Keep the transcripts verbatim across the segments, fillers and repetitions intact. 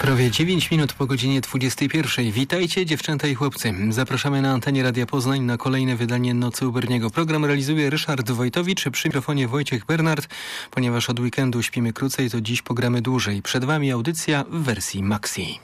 Prawie dziewięć minut po godzinie dwudziestej pierwszej. Witajcie dziewczęta i chłopcy. Zapraszamy na antenie Radia Poznań na kolejne wydanie Nocy u Berniego. Program realizuje Ryszard Wojtowicz, przy mikrofonie Wojciech Bernard. Ponieważ od weekendu śpimy krócej, to dziś pogramy dłużej. Przed Wami audycja w wersji Maxi.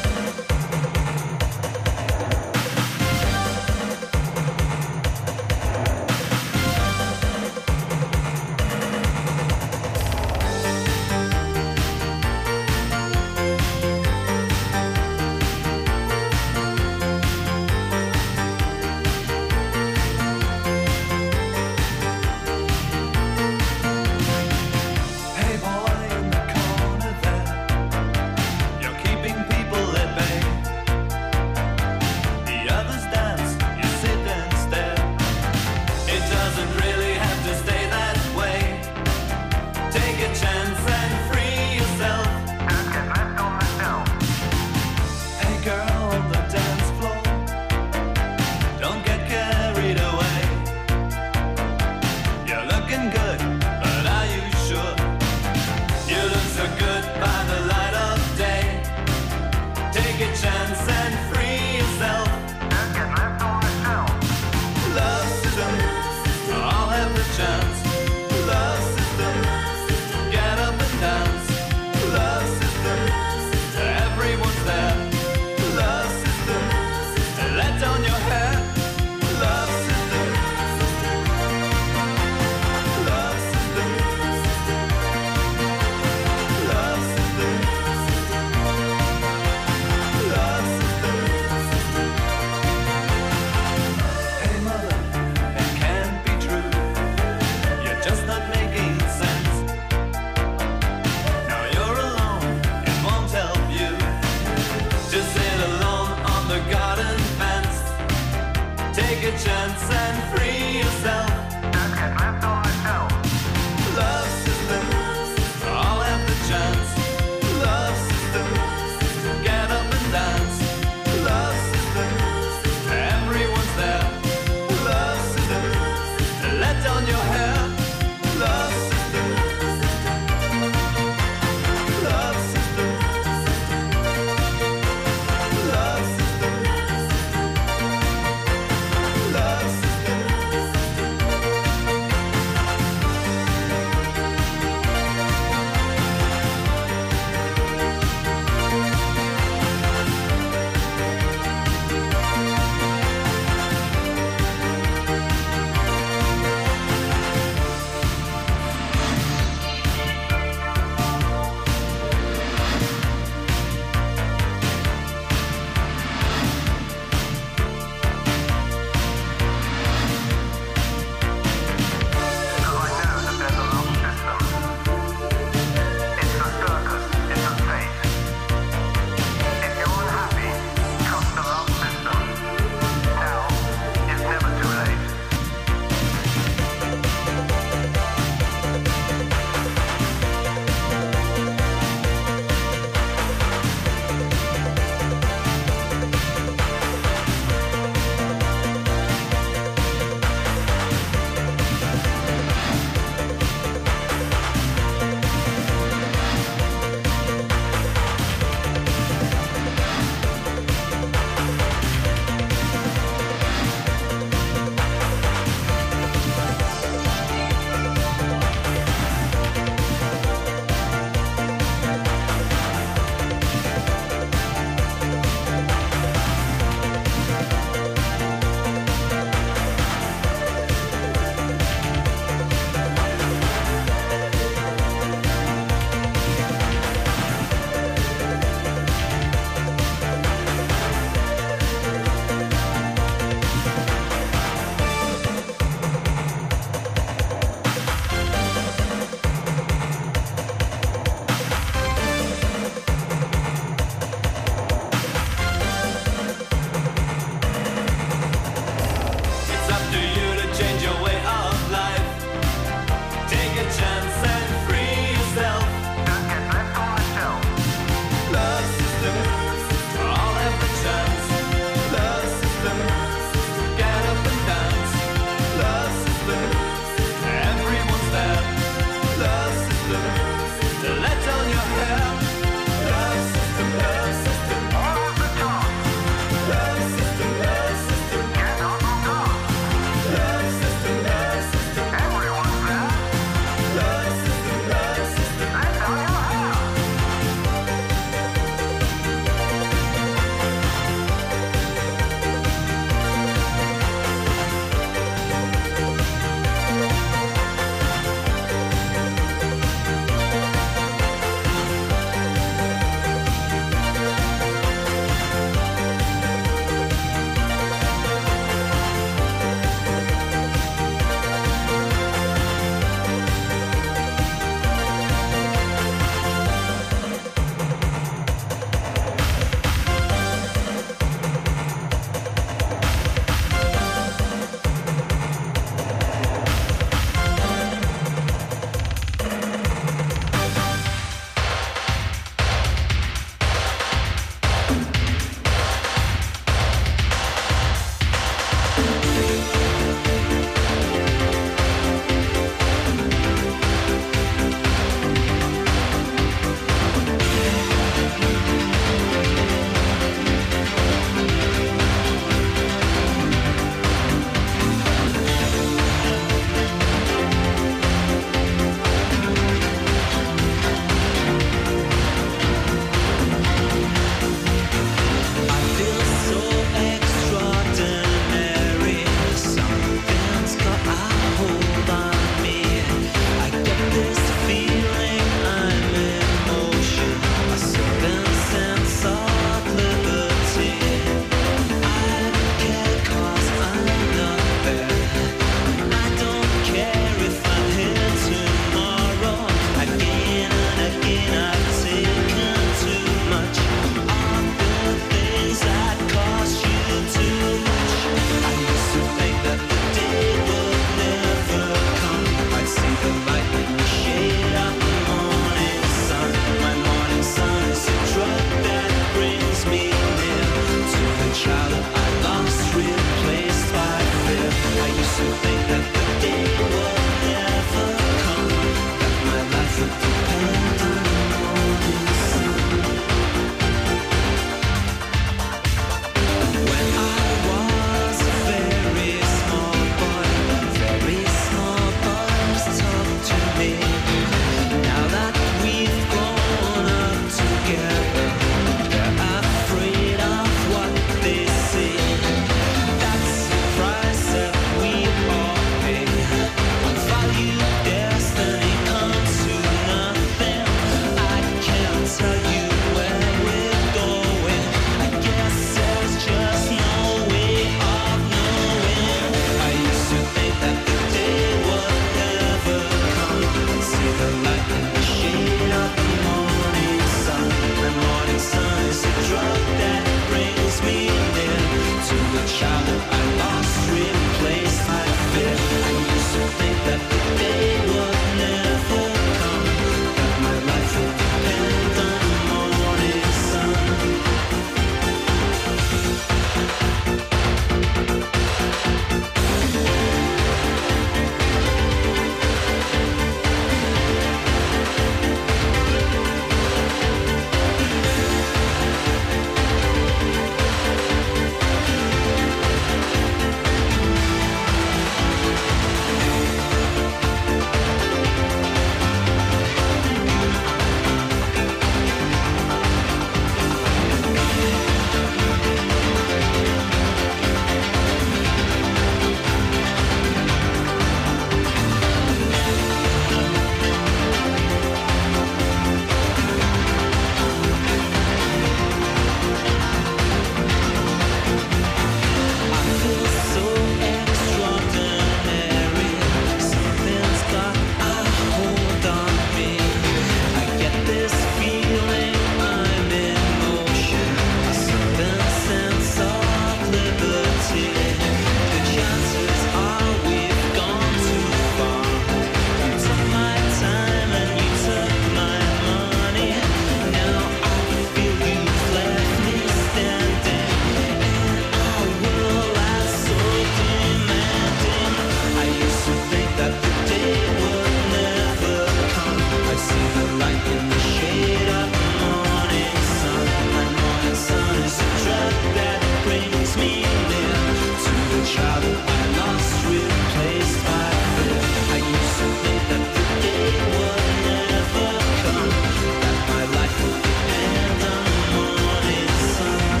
light in the shade of the morning sun. My morning sun is a drug that brings me near to the child that I lost, replaced by fear. I used to think that the day would never come, that my life would depend on the morning sun.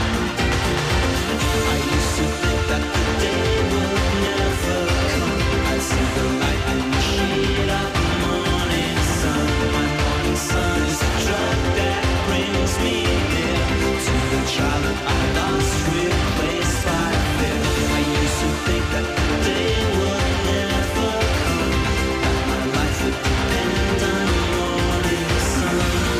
I used to think that the day would never come. I see the light in the shade of the morning sun. My morning sun is a drug that brings me near to the child that I lost, replaced by fear. I used to think that the day would never come, that my life would depend on the morning sun.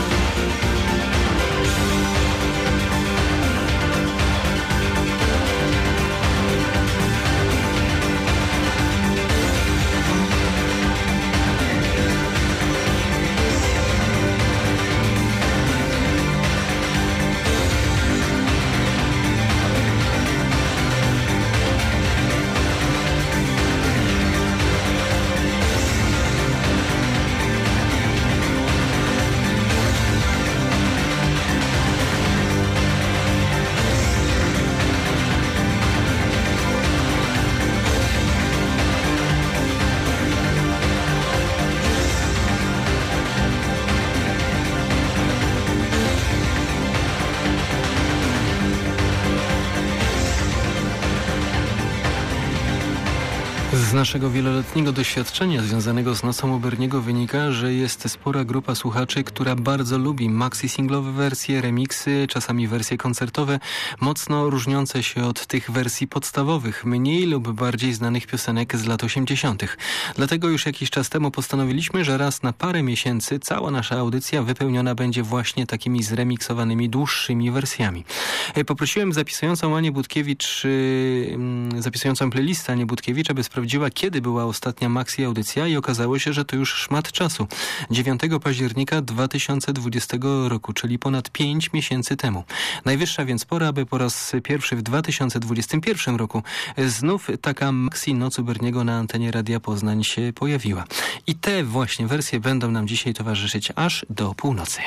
Z naszego wieloletniego doświadczenia związanego z Nocą u Berniego wynika, że jest spora grupa słuchaczy, która bardzo lubi maxi-singlowe wersje, remiksy, czasami wersje koncertowe, mocno różniące się od tych wersji podstawowych, mniej lub bardziej znanych piosenek z lat osiemdziesiątych. Dlatego już jakiś czas temu postanowiliśmy, że raz na parę miesięcy cała nasza audycja wypełniona będzie właśnie takimi zremiksowanymi, dłuższymi wersjami. Poprosiłem zapisującą Anię Budkiewicz, zapisującą playlistę Anię Budkiewicz, aby sprawdziła, kiedy była ostatnia maxi audycja i okazało się, że to już szmat czasu. dziewiątego października dwa tysiące dwudziestego roku, czyli ponad pięć miesięcy temu. Najwyższa więc pora, aby po raz pierwszy w dwa tysiące dwudziestym pierwszym roku znów taka maxi Noc u Berniego na antenie Radia Poznań się pojawiła. I te właśnie wersje będą nam dzisiaj towarzyszyć aż do północy.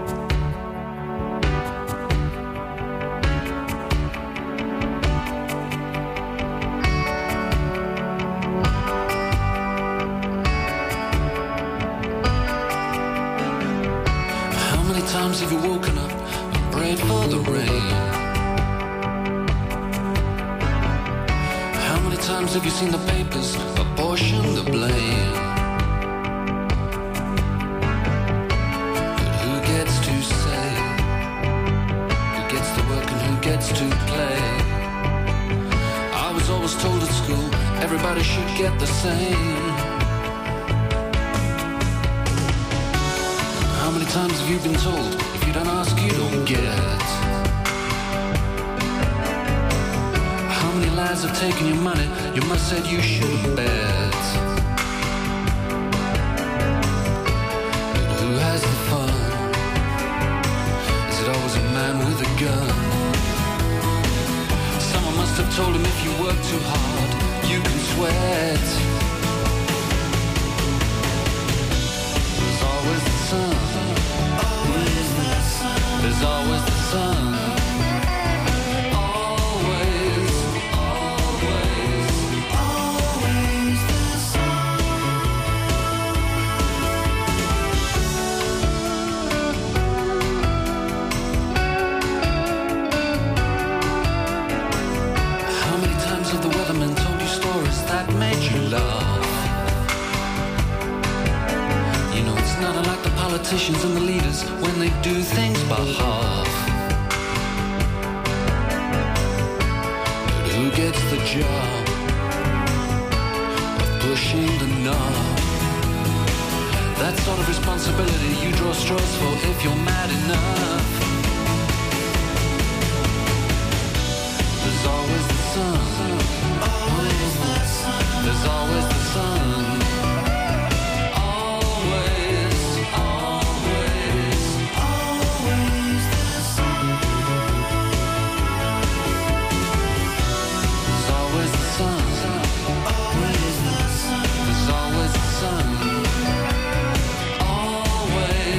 Times have you woken up and prayed for the rain? How many times have you seen the papers apportion the blame? But who gets to say? Who gets to work and who gets to play? I was always told at school everybody should get the same. How many times have you been told, if you don't ask, you don't get? How many lies have taken your money, your mother said you shouldn't bet? But who has the fun? Is it always a man with a gun? Someone must have told him if you work too hard, you can sweat. There's always the sun. There's always the sun. Always, always, always the sun. How many times have the weathermen told you stories that made you laugh? You know it's not unlike the politicians and the leaders when they do things by half. But who gets the job of pushing the knob? That sort of responsibility you draw straws for if you're mad enough. There's always the sun. Always the sun. There's always the sun. Always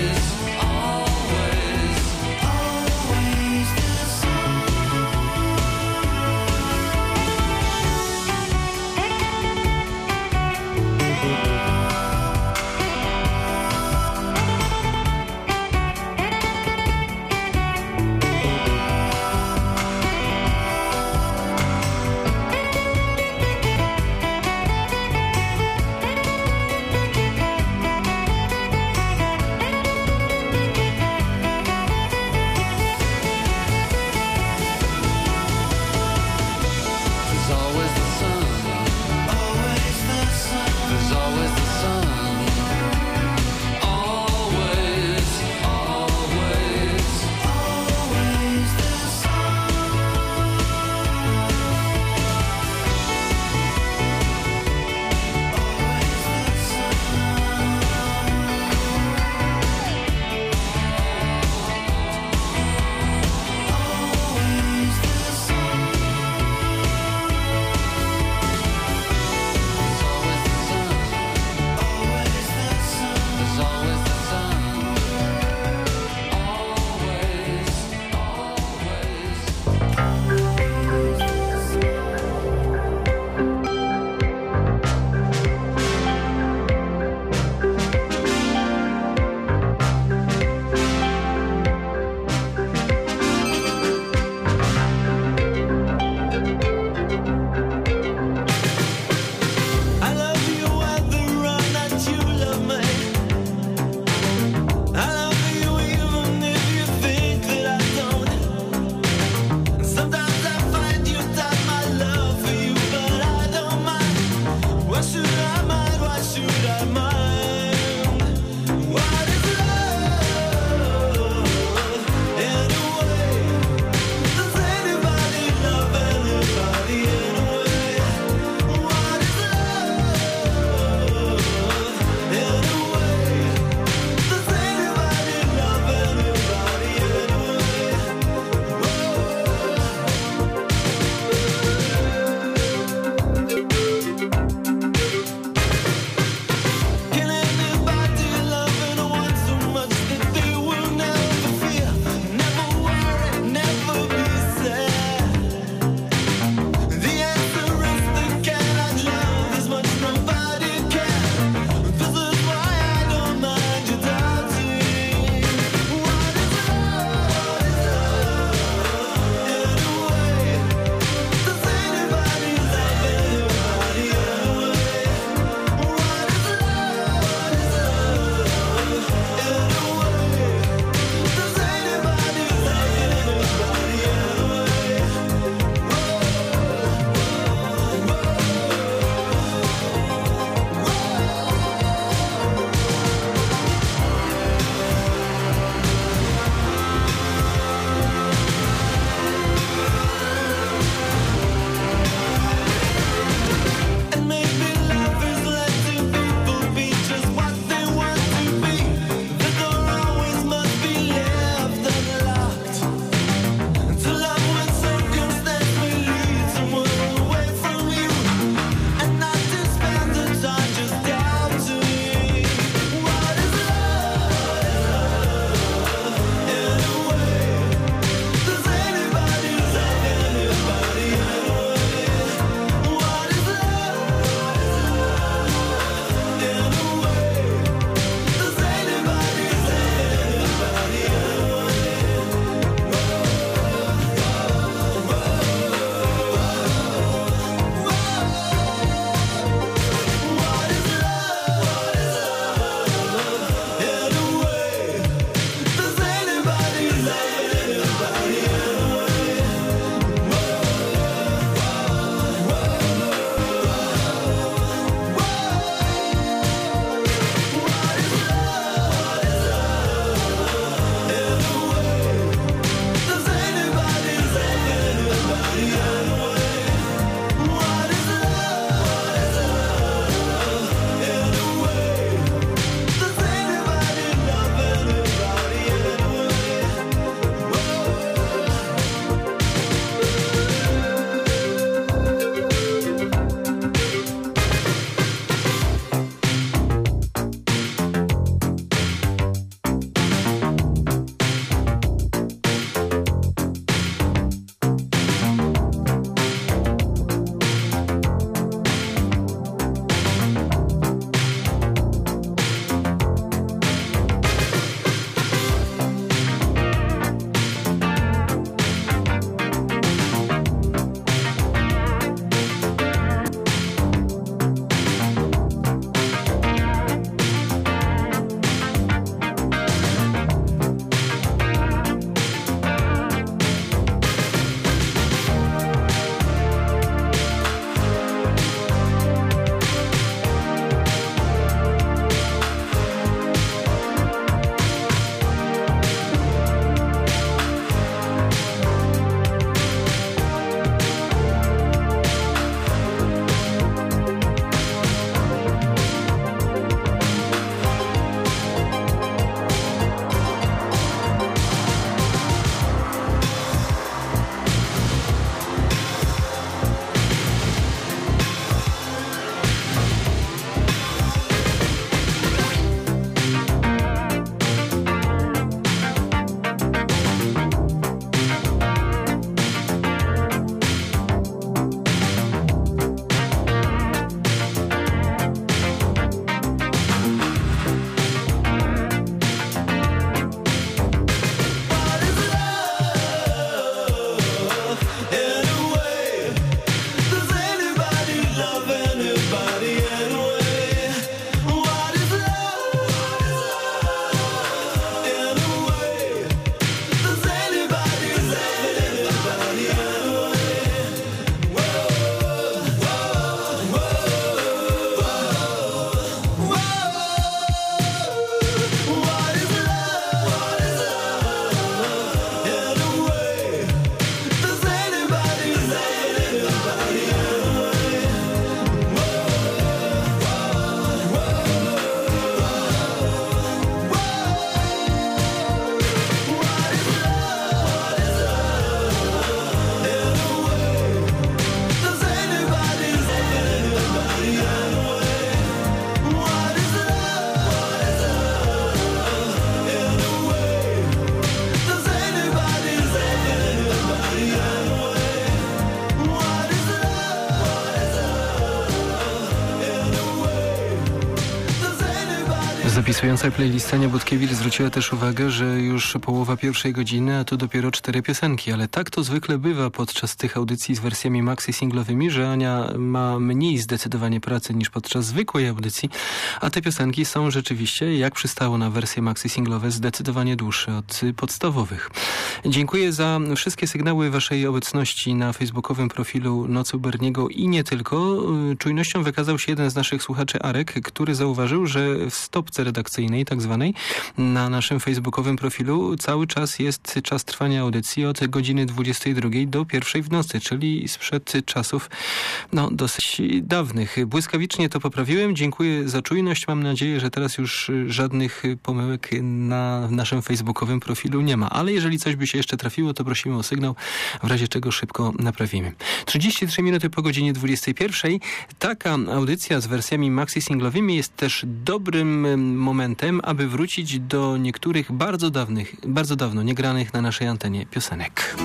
Obiecująca playlista Niebudkiewicz zwróciła też uwagę, że już połowa pierwszej godziny, a to dopiero cztery piosenki. Ale tak to zwykle bywa podczas tych audycji z wersjami maxi singlowymi, że Ania ma mniej zdecydowanie pracy niż podczas zwykłej audycji, a te piosenki są rzeczywiście, jak przystało na wersje maxi singlowe, zdecydowanie dłuższe od podstawowych. Dziękuję za wszystkie sygnały waszej obecności na facebookowym profilu Nocy u Berniego i nie tylko. Czujnością wykazał się jeden z naszych słuchaczy, Arek, który zauważył, że w stopce redakcyjnej, tak zwanej, na naszym facebookowym profilu cały czas jest czas trwania audycji od godziny dwudziestej drugiej do pierwszej w nocy, czyli sprzed czasów no, dosyć dawnych. Błyskawicznie to poprawiłem. Dziękuję za czujność. Mam nadzieję, że teraz już żadnych pomyłek na naszym facebookowym profilu nie ma. Ale jeżeli coś by się jeszcze trafiło, to prosimy o sygnał, w razie czego szybko naprawimy. trzydzieści trzy minuty po godzinie dwudziestej pierwszej. Taka audycja z wersjami maxi singlowymi jest też dobrym momentem, aby wrócić do niektórych bardzo dawnych, bardzo dawno niegranych na naszej antenie piosenek.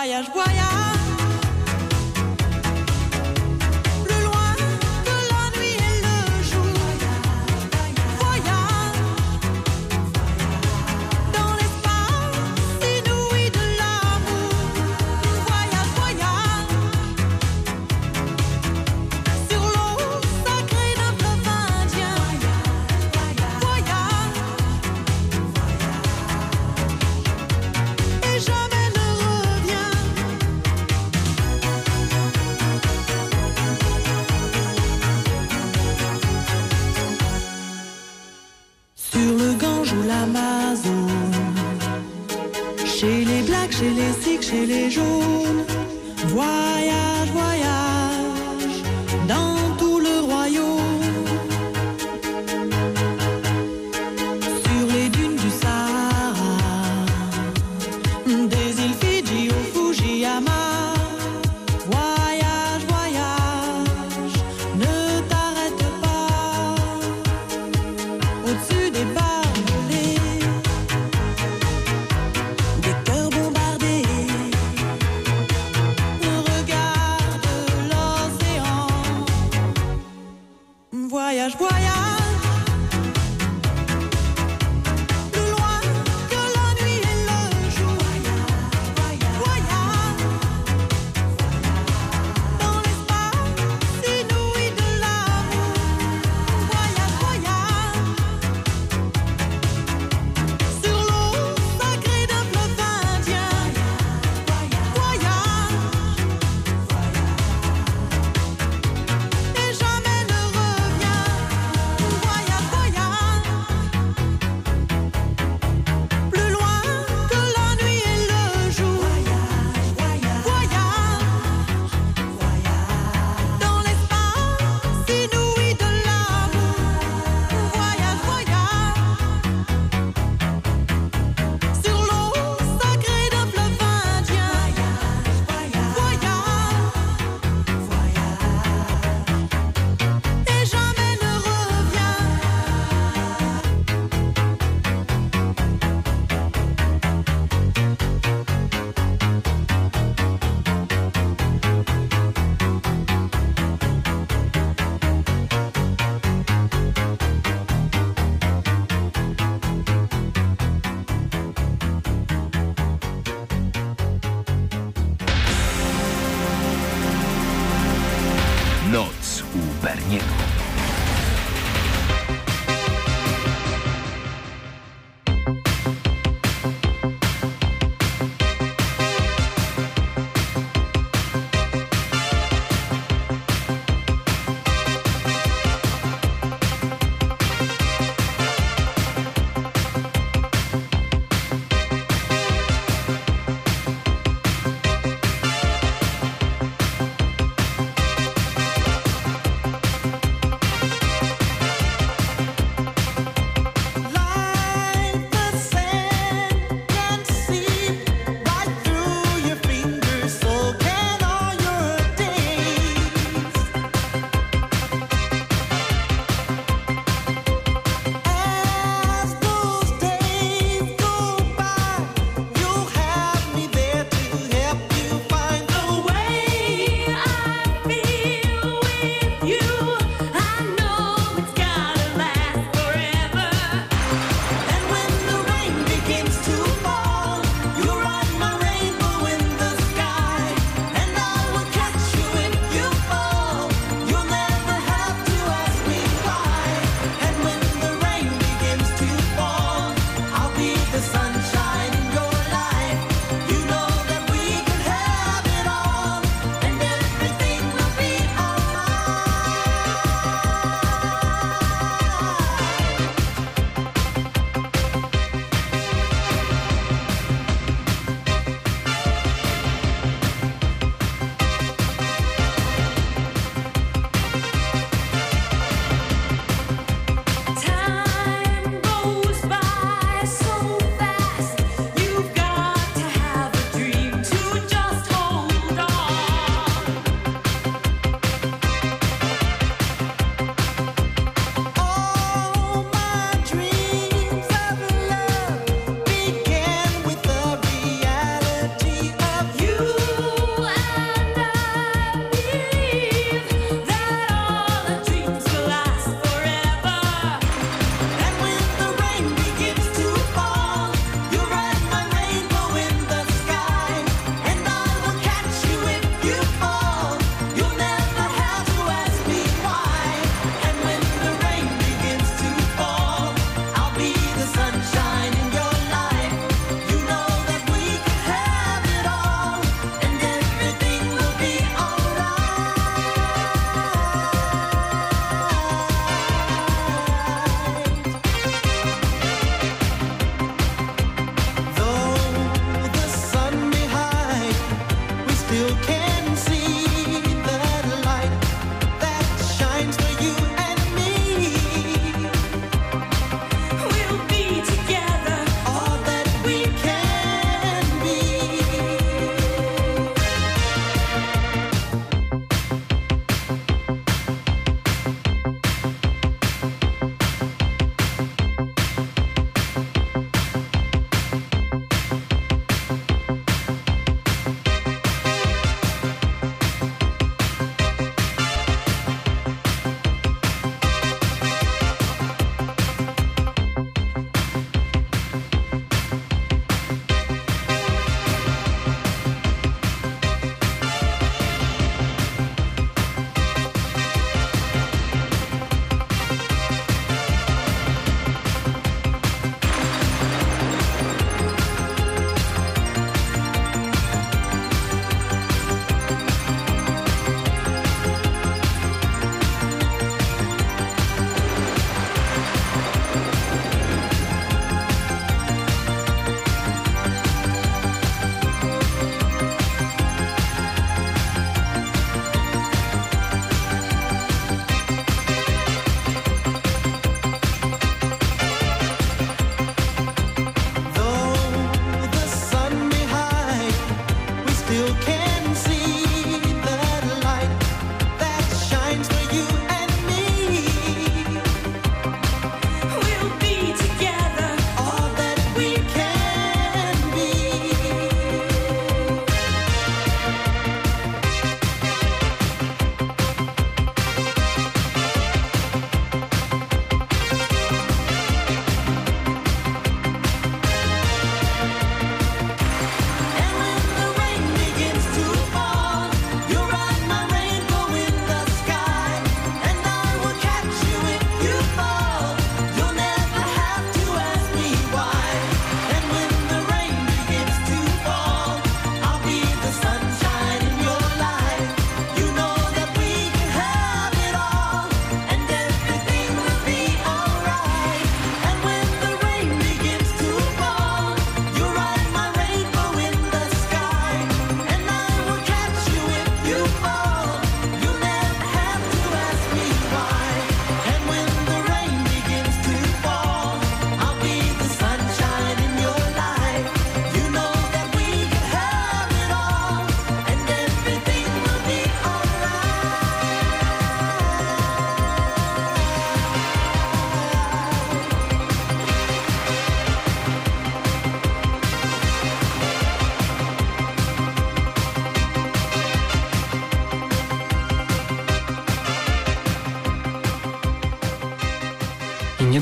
Voyage, voyage. Plus loin que la nuit et le jour. Voyage. Dans l'espace inouï de l'amour. Voyage, voyage. Sur l'eau sacrée d'un fleuve indien. Voyage. Et jamais ne revient. Sur le Gange ou l'Amazone, chez les blacks, chez les sikhs, chez les jaunes. Voyage, voyage, dans tout le royaume. Sur les dunes du Sahara, des îles Fidji au Fujiyama. Voyage, voyage, ne t'arrête pas. Au-dessus des barbelés, des cœurs bombardés. Regarde l'océan. Voyage, voyage. Plus loin que la nuit et le jour. Voyage. Dans l'espace inouï de l'amour. Voyage, voyage. Sur l'eau sacrée d'un fleuve indien. Voyage. Et jamais ne revient. Voyage, voyage. Plus loin que la nuit et le jour. Voyage. Dans l'espace inouï de l'amour. Voyage, voyage. Sur l'eau sacrée d'un fleuve indien. Voyage. Et jamais ne revient. Noc u Berniego.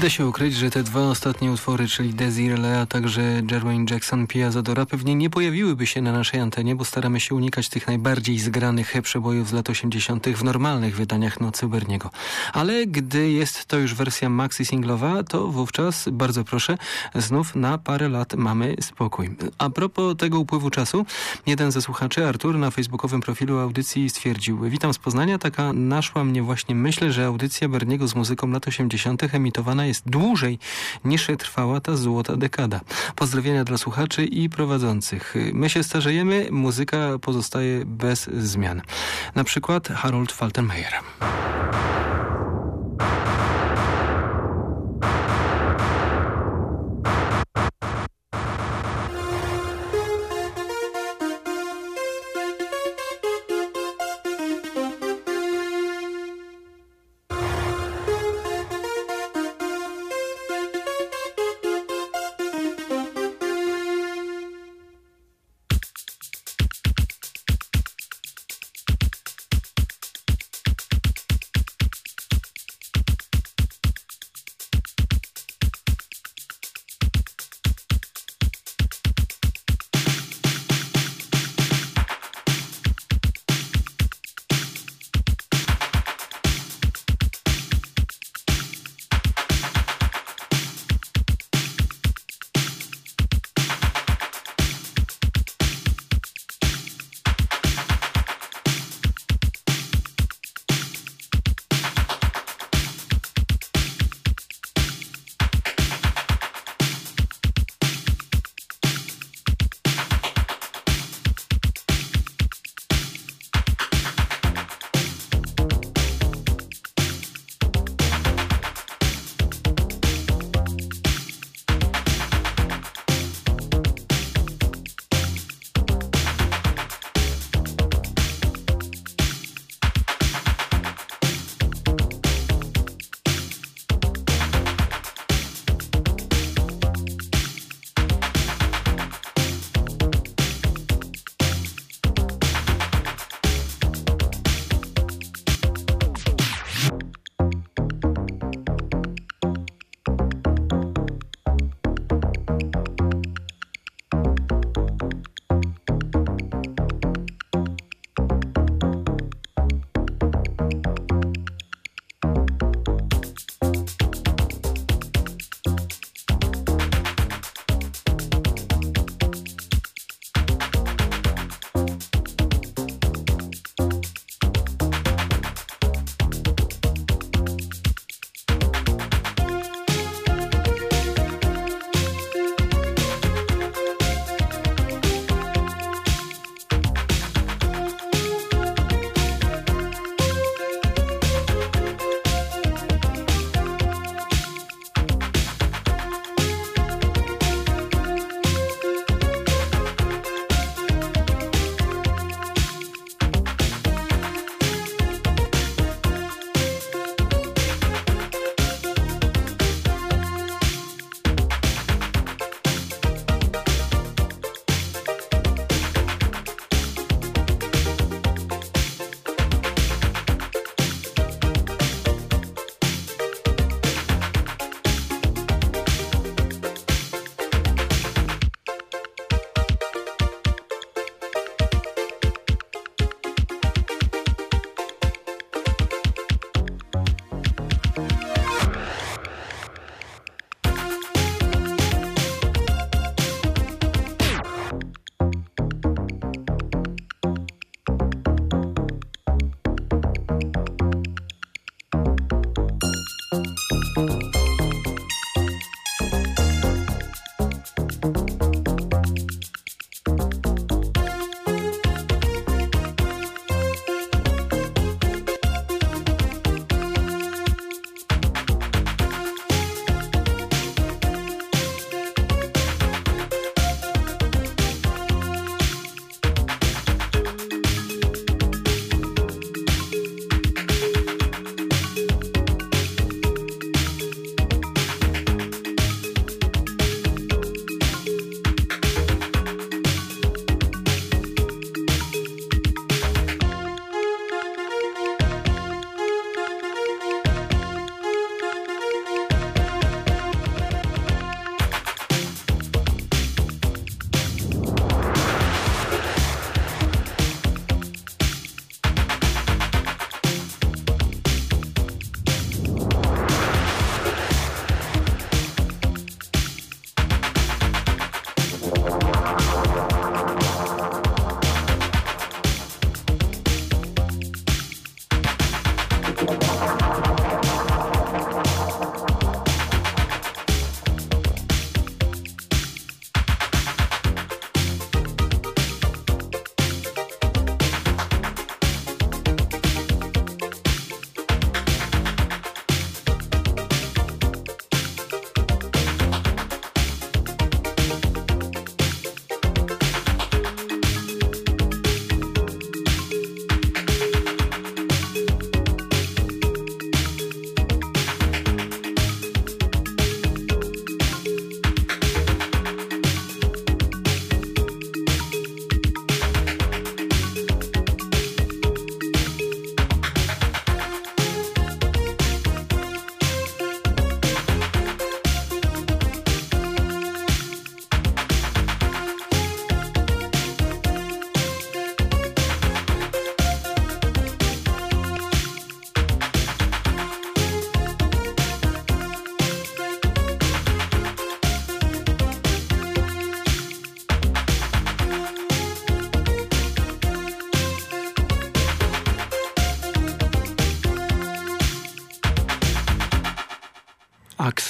da się ukryć, że te dwa ostatnie utwory, czyli Desiree, a także Jermaine Jackson, Pia Zadora, pewnie nie pojawiłyby się na naszej antenie, bo staramy się unikać tych najbardziej zgranych przebojów z lat osiemdziesiątych w normalnych wydaniach Nocy u Berniego. Ale gdy jest to już wersja maxi singlowa, to wówczas, bardzo proszę, znów na parę lat mamy spokój. A propos tego upływu czasu, jeden ze słuchaczy, Artur, na facebookowym profilu audycji stwierdził: witam z Poznania, taka naszła mnie właśnie myśl, że audycja Berniego z muzyką lat osiemdziesiątych emitowana jest dłużej niż trwała ta złota dekada. Pozdrowienia dla słuchaczy i prowadzących. My się starzejemy, muzyka pozostaje bez zmian. Na przykład Harold Faltermeyer.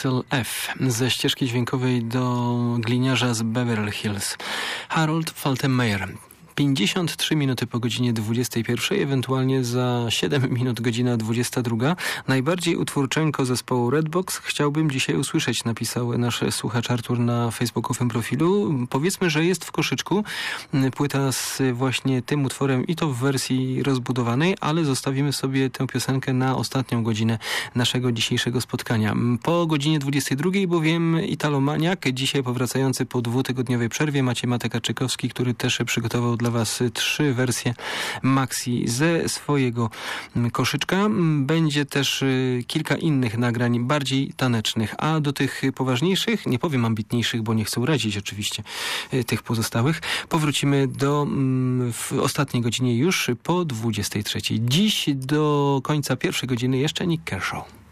Axel F. ze ścieżki dźwiękowej do gliniarza z Beverly Hills. Harold Faltermeyer. pięćdziesiąt trzy minuty po godzinie dwudziestej pierwszej, ewentualnie za siedem minut godzina dwudziesta druga. Najbardziej utwórczenko zespołu Redbox chciałbym dzisiaj usłyszeć, napisał nasz słuchacz Artur na facebookowym profilu. Powiedzmy, że jest w koszyczku płyta z właśnie tym utworem i to w wersji rozbudowanej, ale zostawimy sobie tę piosenkę na ostatnią godzinę naszego dzisiejszego spotkania. Po godzinie dwudziestej drugiej bowiem Italomaniak, dzisiaj powracający po dwutygodniowej przerwie, Maciej Matek-Czykowski, który też przygotował dla Was trzy wersje maxi ze swojego koszyczka. Będzie też kilka innych nagrań bardziej tanecznych, a do tych poważniejszych, nie powiem ambitniejszych, bo nie chcę urazić oczywiście tych pozostałych, powrócimy do w ostatniej godzinie już po dwudziestej trzeciej. Dziś do końca pierwszej godziny jeszcze Nick Kershaw.